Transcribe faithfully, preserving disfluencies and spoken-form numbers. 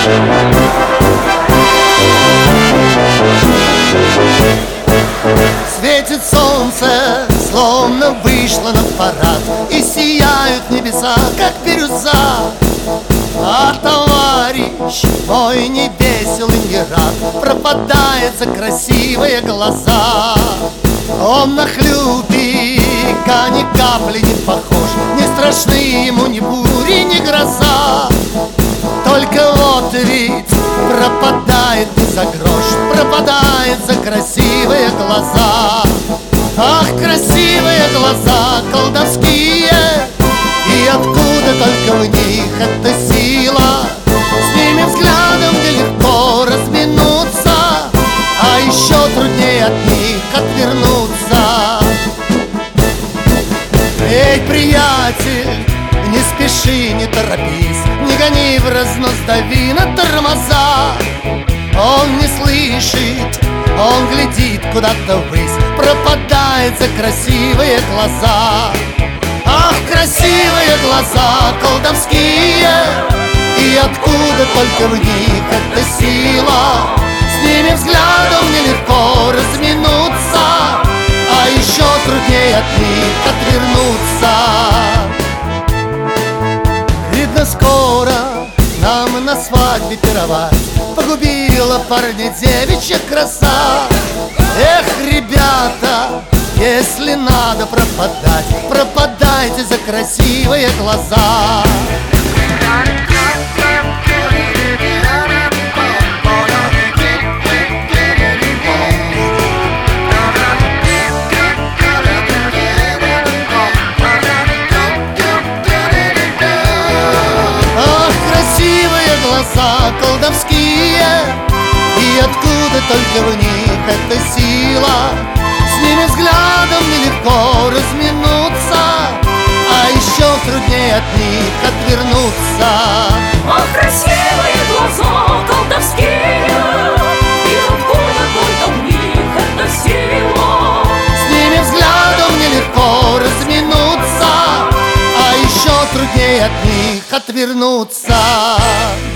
Светит солнце, словно вышло на парад, и сияют небеса, как бирюза. А товарищ мой не весел и не рад, пропадает за красивые глаза. Он на хлюпика ни капли не похож, не страшны ему ни бури, ни гроза. Только вот ведь пропадает не за грош, пропадает за красивые глаза. Ах, красивые глаза, колдовские, и откуда только в них эта сила? С ними взглядом нелегко разминуться, а еще труднее от них отвернуться. Эй, приятель, не спеши, не торопись, не гони в разнос, дави на тормоза. Он не слышит, он глядит куда-то ввысь, пропадает за красивые глаза. Ах, красивые глаза, колдовские, и откуда только в них эта сила? С ними взглядом нелегко разминуться, а еще труднее от них отвернуться. Видно, скоро нам на свадьбе пировать, погубила парня девичья краса. Эх, ребята, если надо пропадать, пропадайте за красивые глаза. Ах, красивые глаза, колдовские, и откуда только в них эта сила? С ними взглядом нелегко разминуться, а еще труднее от них отвернуться. Ах, красивые глаза, колдовские, и откуда только в них эта сила? С ними взглядом нелегко разминуться, а еще труднее от них отвернуться.